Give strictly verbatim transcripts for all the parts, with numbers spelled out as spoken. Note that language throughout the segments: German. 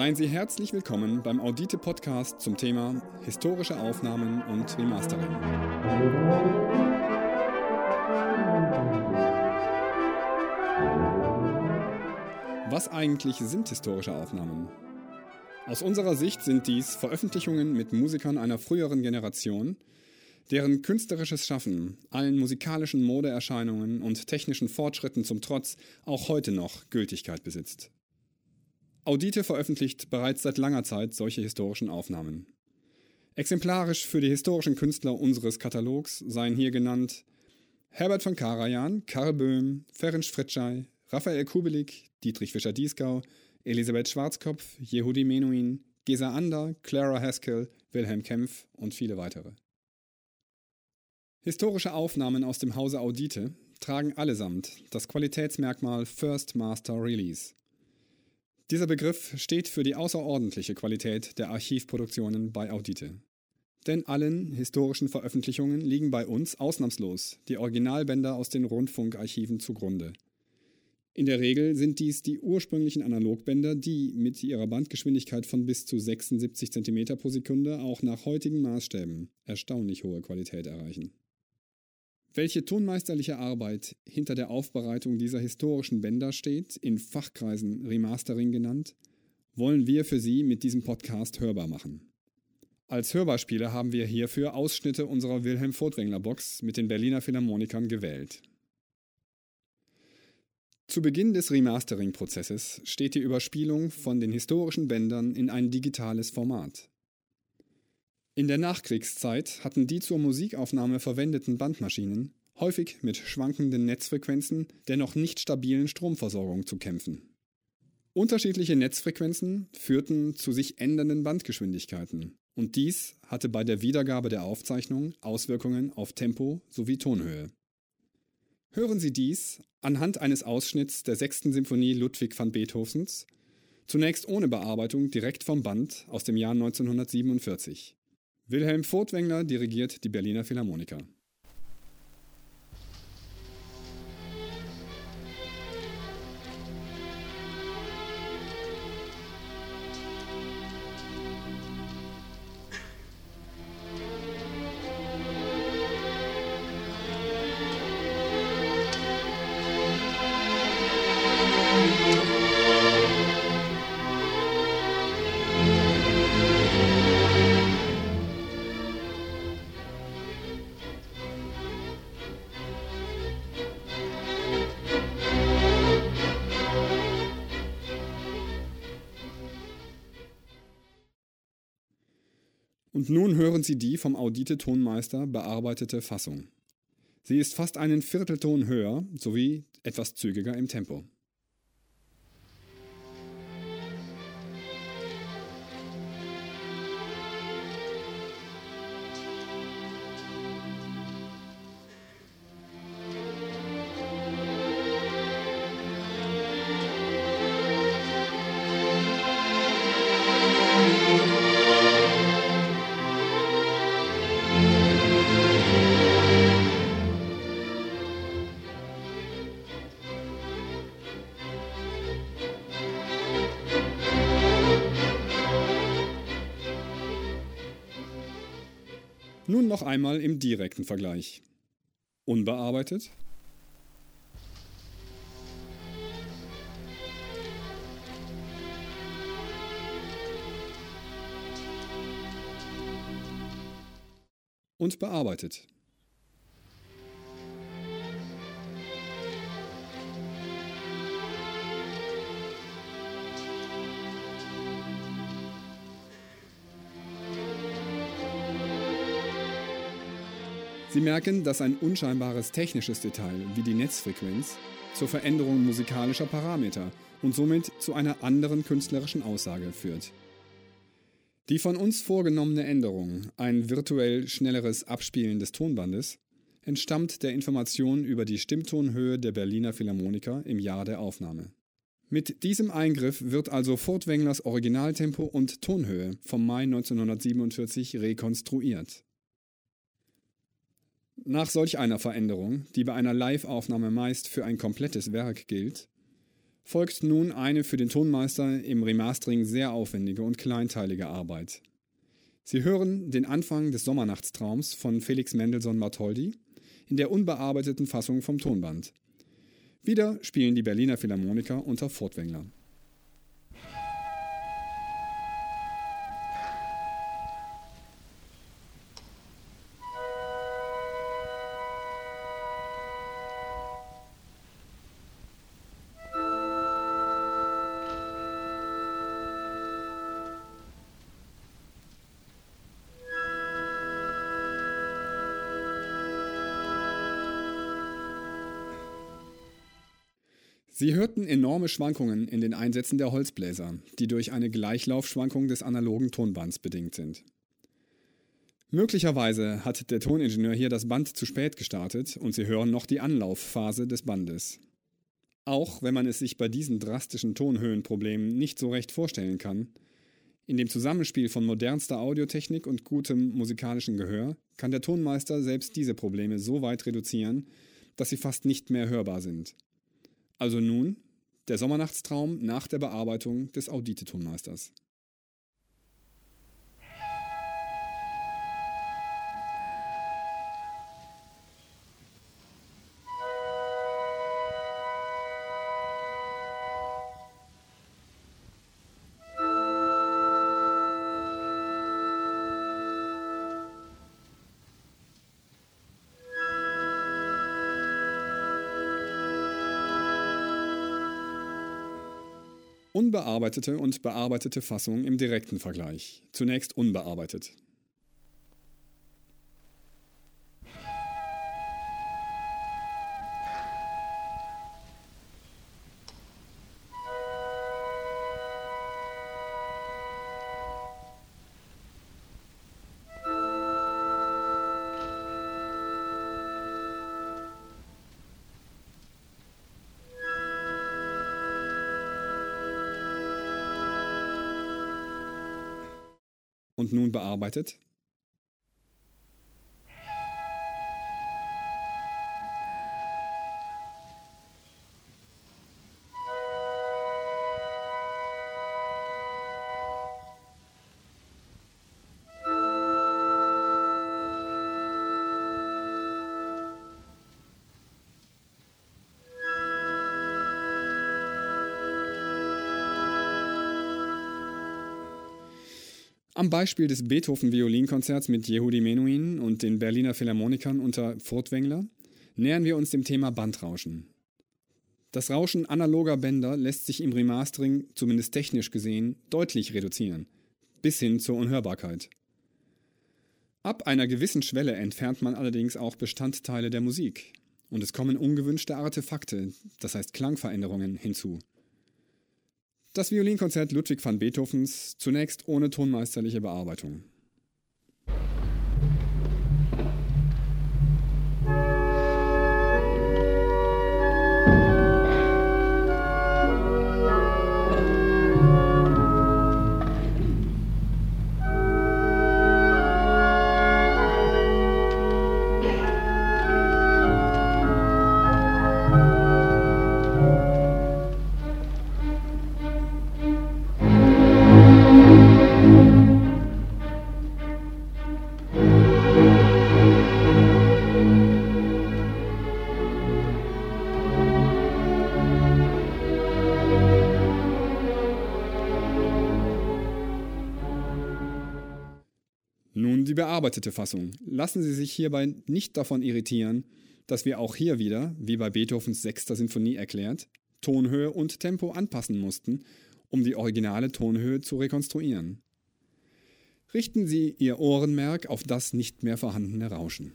Seien Sie herzlich willkommen beim Audite-Podcast zum Thema historische Aufnahmen und Remastering. Was eigentlich sind historische Aufnahmen? Aus unserer Sicht sind dies Veröffentlichungen mit Musikern einer früheren Generation, deren künstlerisches Schaffen allen musikalischen Modeerscheinungen und technischen Fortschritten zum Trotz auch heute noch Gültigkeit besitzt. Audite veröffentlicht bereits seit langer Zeit solche historischen Aufnahmen. Exemplarisch für die historischen Künstler unseres Katalogs seien hier genannt Herbert von Karajan, Karl Böhm, Ferenc Fricsay, Raphael Kubelik, Dietrich Fischer-Dieskau, Elisabeth Schwarzkopf, Yehudi Menuhin, Gesa Ander, Clara Haskell, Wilhelm Kempff und viele weitere. Historische Aufnahmen aus dem Hause Audite tragen allesamt das Qualitätsmerkmal First Master Release. Dieser Begriff steht für die außerordentliche Qualität der Archivproduktionen bei Audite. Denn allen historischen Veröffentlichungen liegen bei uns ausnahmslos die Originalbänder aus den Rundfunkarchiven zugrunde. In der Regel sind dies die ursprünglichen Analogbänder, die mit ihrer Bandgeschwindigkeit von bis zu sechsundsiebzig Zentimeter pro Sekunde auch nach heutigen Maßstäben erstaunlich hohe Qualität erreichen. Welche tonmeisterliche Arbeit hinter der Aufbereitung dieser historischen Bänder steht, in Fachkreisen Remastering genannt, wollen wir für Sie mit diesem Podcast hörbar machen. Als Hörbeispiele haben wir hierfür Ausschnitte unserer Wilhelm Furtwängler Box mit den Berliner Philharmonikern gewählt. Zu Beginn des Remastering-Prozesses steht die Überspielung von den historischen Bändern in ein digitales Format. In der Nachkriegszeit hatten die zur Musikaufnahme verwendeten Bandmaschinen häufig mit schwankenden Netzfrequenzen der noch nicht stabilen Stromversorgung zu kämpfen. Unterschiedliche Netzfrequenzen führten zu sich ändernden Bandgeschwindigkeiten und dies hatte bei der Wiedergabe der Aufzeichnung Auswirkungen auf Tempo sowie Tonhöhe. Hören Sie dies anhand eines Ausschnitts der sechsten Symphonie Ludwig van Beethovens, zunächst ohne Bearbeitung direkt vom Band aus dem Jahr neunzehnhundertsiebenundvierzig. Wilhelm Furtwängler dirigiert die Berliner Philharmoniker. Und nun hören Sie die vom Audite-Tonmeister bearbeitete Fassung. Sie ist fast einen Viertelton höher sowie etwas zügiger im Tempo. Nun noch einmal im direkten Vergleich. Unbearbeitet. Und bearbeitet. Sie merken, dass ein unscheinbares technisches Detail wie die Netzfrequenz zur Veränderung musikalischer Parameter und somit zu einer anderen künstlerischen Aussage führt. Die von uns vorgenommene Änderung, ein virtuell schnelleres Abspielen des Tonbandes, entstammt der Information über die Stimmtonhöhe der Berliner Philharmoniker im Jahr der Aufnahme. Mit diesem Eingriff wird also Furtwänglers Originaltempo und Tonhöhe vom Mai neunzehnhundertsiebenundvierzig rekonstruiert. Nach solch einer Veränderung, die bei einer Live-Aufnahme meist für ein komplettes Werk gilt, folgt nun eine für den Tonmeister im Remastering sehr aufwendige und kleinteilige Arbeit. Sie hören den Anfang des Sommernachtstraums von Felix Mendelssohn Bartholdy in der unbearbeiteten Fassung vom Tonband. Wieder spielen die Berliner Philharmoniker unter Furtwängler. Sie hörten enorme Schwankungen in den Einsätzen der Holzbläser, die durch eine Gleichlaufschwankung des analogen Tonbands bedingt sind. Möglicherweise hat der Toningenieur hier das Band zu spät gestartet und Sie hören noch die Anlaufphase des Bandes. Auch wenn man es sich bei diesen drastischen Tonhöhenproblemen nicht so recht vorstellen kann, in dem Zusammenspiel von modernster Audiotechnik und gutem musikalischen Gehör kann der Tonmeister selbst diese Probleme so weit reduzieren, dass sie fast nicht mehr hörbar sind. Also nun der Sommernachtstraum nach der Bearbeitung des Audite-Tonmeisters. Unbearbeitete und bearbeitete Fassung im direkten Vergleich. Zunächst unbearbeitet. Und nun bearbeitet. Am Beispiel des Beethoven-Violinkonzerts mit Yehudi Menuhin und den Berliner Philharmonikern unter Furtwängler nähern wir uns dem Thema Bandrauschen. Das Rauschen analoger Bänder lässt sich im Remastering, zumindest technisch gesehen, deutlich reduzieren, bis hin zur Unhörbarkeit. Ab einer gewissen Schwelle entfernt man allerdings auch Bestandteile der Musik und es kommen ungewünschte Artefakte, das heißt Klangveränderungen, hinzu. Das Violinkonzert Ludwig van Beethovens, zunächst ohne tonmeisterliche Bearbeitung. Nun die bearbeitete Fassung. Lassen Sie sich hierbei nicht davon irritieren, dass wir auch hier wieder, wie bei Beethovens sechster Sinfonie erklärt, Tonhöhe und Tempo anpassen mussten, um die originale Tonhöhe zu rekonstruieren. Richten Sie Ihr Ohrenmerk auf das nicht mehr vorhandene Rauschen.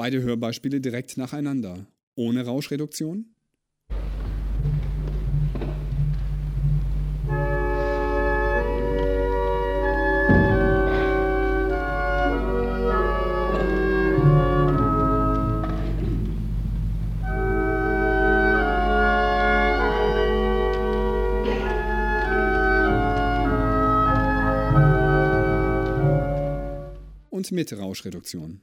beide Hörbeispiele direkt nacheinander, ohne Rauschreduktion. Und mit Rauschreduktion.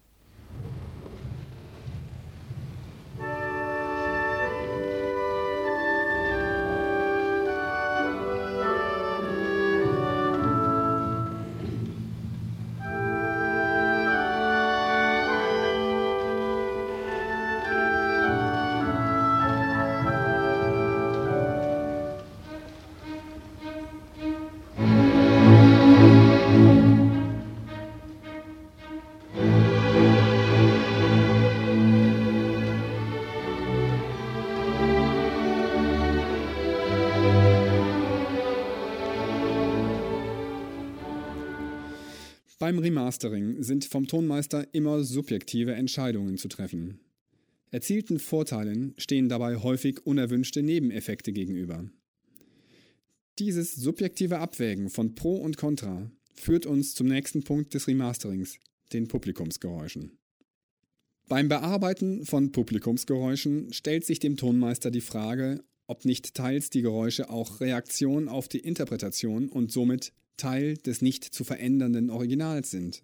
Beim Remastering sind vom Tonmeister immer subjektive Entscheidungen zu treffen. Erzielten Vorteilen stehen dabei häufig unerwünschte Nebeneffekte gegenüber. Dieses subjektive Abwägen von Pro und Contra führt uns zum nächsten Punkt des Remasterings, den Publikumsgeräuschen. Beim Bearbeiten von Publikumsgeräuschen stellt sich dem Tonmeister die Frage, ob nicht teils die Geräusche auch Reaktion auf die Interpretation und somit Teil des nicht zu verändernden Originals sind.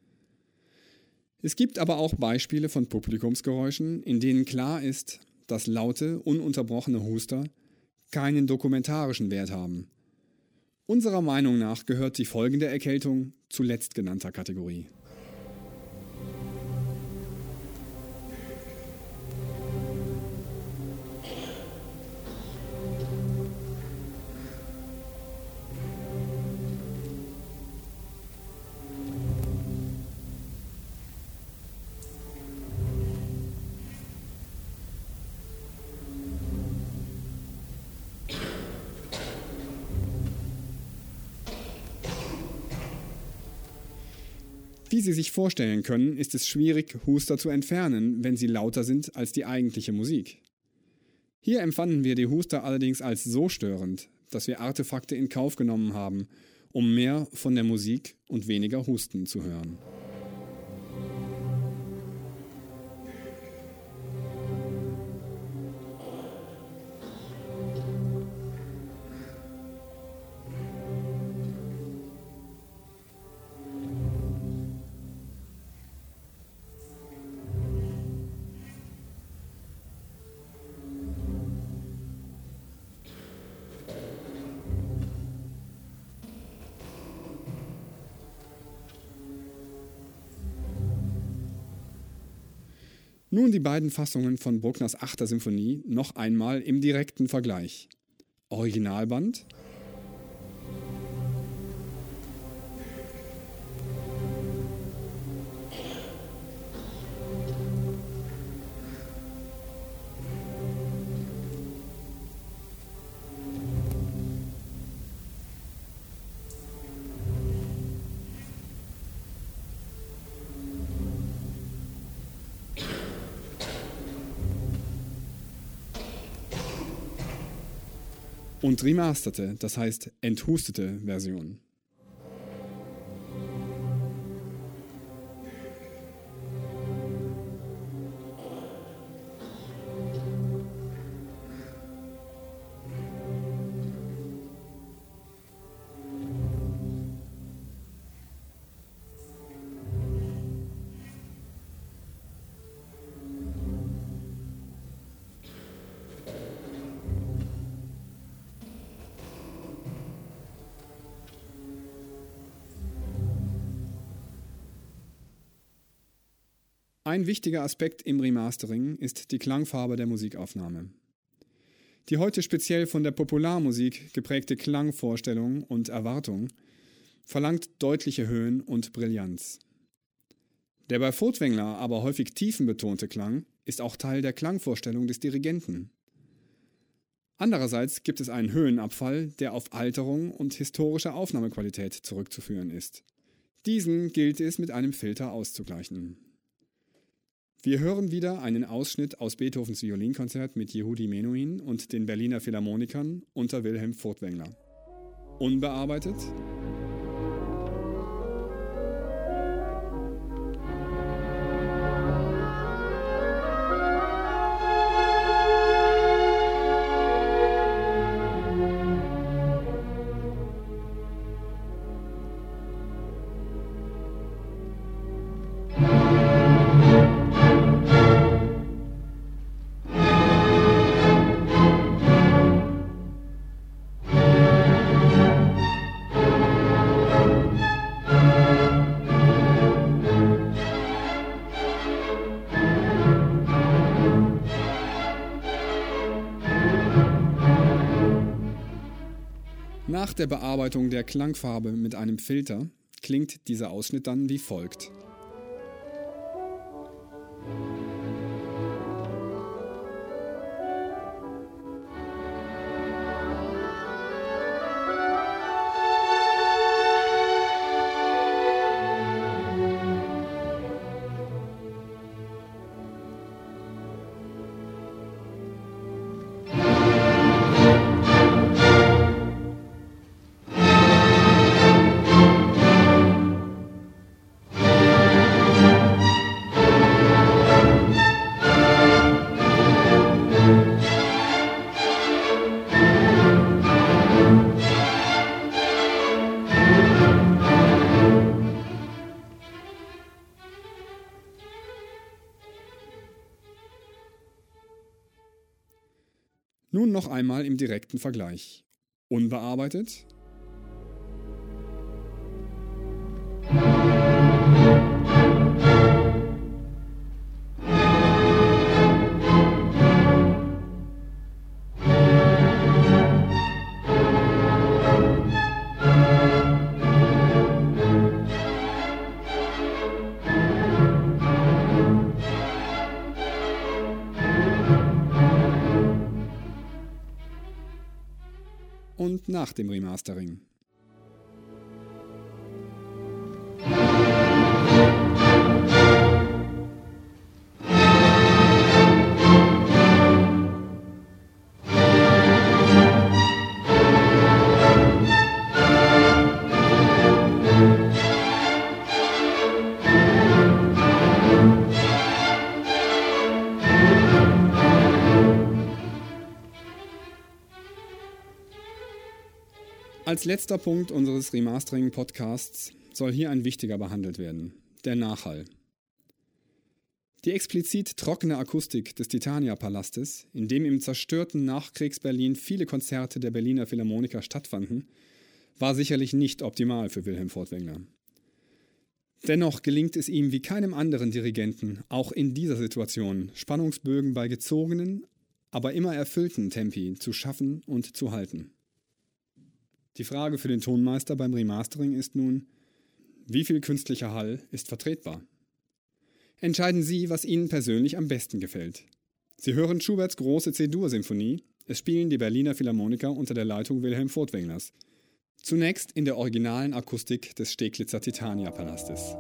Es gibt aber auch Beispiele von Publikumsgeräuschen, in denen klar ist, dass laute, ununterbrochene Huster keinen dokumentarischen Wert haben. Unserer Meinung nach gehört die folgende Erkältung zu letztgenannter Kategorie. Wie Sie sich vorstellen können, ist es schwierig, Huster zu entfernen, wenn sie lauter sind als die eigentliche Musik. Hier empfanden wir die Huster allerdings als so störend, dass wir Artefakte in Kauf genommen haben, um mehr von der Musik und weniger Husten zu hören. Nun die beiden Fassungen von Bruckners achter Symphonie noch einmal im direkten Vergleich. Originalband und remasterte, das heißt enthustete Version. Ein wichtiger Aspekt im Remastering ist die Klangfarbe der Musikaufnahme. Die heute speziell von der Popularmusik geprägte Klangvorstellung und Erwartung verlangt deutliche Höhen und Brillanz. Der bei Furtwängler aber häufig tiefenbetonte Klang ist auch Teil der Klangvorstellung des Dirigenten. Andererseits gibt es einen Höhenabfall, der auf Alterung und historische Aufnahmequalität zurückzuführen ist. Diesen gilt es mit einem Filter auszugleichen. Wir hören wieder einen Ausschnitt aus Beethovens Violinkonzert mit Yehudi Menuhin und den Berliner Philharmonikern unter Wilhelm Furtwängler. Unbearbeitet. Nach der Bearbeitung der Klangfarbe mit einem Filter klingt dieser Ausschnitt dann wie folgt. Nun noch einmal im direkten Vergleich. Unbearbeitet. Und nach dem Remastering. Als letzter Punkt unseres Remastering-Podcasts soll hier ein wichtiger behandelt werden, der Nachhall. Die explizit trockene Akustik des Titania-Palastes, in dem im zerstörten Nachkriegs-Berlin viele Konzerte der Berliner Philharmoniker stattfanden, war sicherlich nicht optimal für Wilhelm Furtwängler. Dennoch gelingt es ihm wie keinem anderen Dirigenten, auch in dieser Situation Spannungsbögen bei gezogenen, aber immer erfüllten Tempi zu schaffen und zu halten. Die Frage für den Tonmeister beim Remastering ist nun, wie viel künstlicher Hall ist vertretbar? Entscheiden Sie, was Ihnen persönlich am besten gefällt. Sie hören Schuberts große C-Dur-Symphonie, es spielen die Berliner Philharmoniker unter der Leitung Wilhelm Furtwänglers. Zunächst in der originalen Akustik des Steglitzer Titania-Palastes.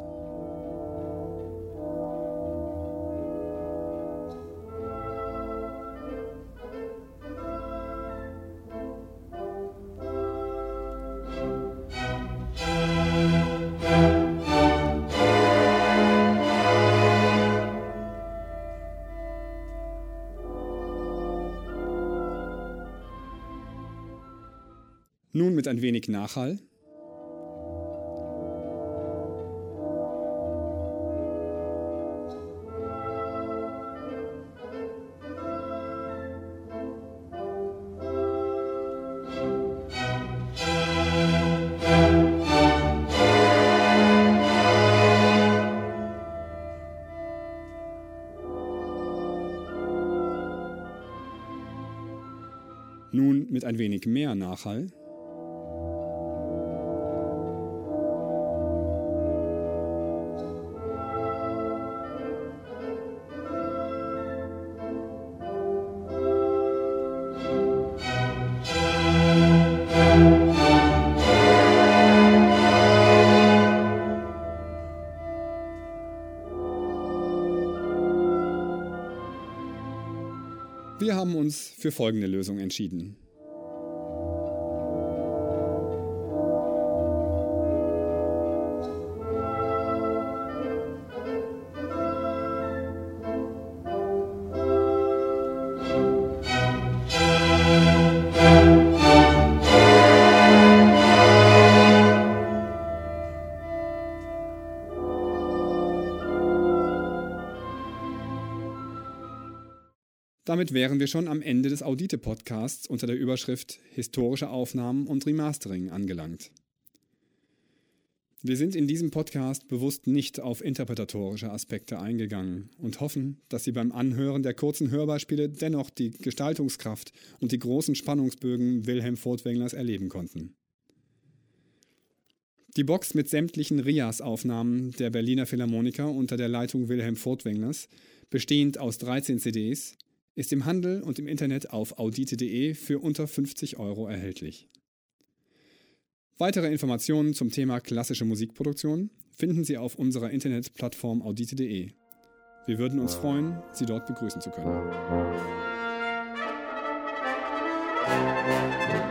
Nun mit ein wenig Nachhall. Nun mit ein wenig mehr Nachhall. Wir haben uns für folgende Lösung entschieden. Damit wären wir schon am Ende des Audite-Podcasts unter der Überschrift Historische Aufnahmen und Remastering angelangt. Wir sind in diesem Podcast bewusst nicht auf interpretatorische Aspekte eingegangen und hoffen, dass Sie beim Anhören der kurzen Hörbeispiele dennoch die Gestaltungskraft und die großen Spannungsbögen Wilhelm Furtwänglers erleben konnten. Die Box mit sämtlichen R I A S-Aufnahmen der Berliner Philharmoniker unter der Leitung Wilhelm Furtwänglers, bestehend aus dreizehn C Ds, ist im Handel und im Internet auf audite punkt de für unter fünfzig Euro erhältlich. Weitere Informationen zum Thema klassische Musikproduktion finden Sie auf unserer Internetplattform audite punkt de. Wir würden uns freuen, Sie dort begrüßen zu können.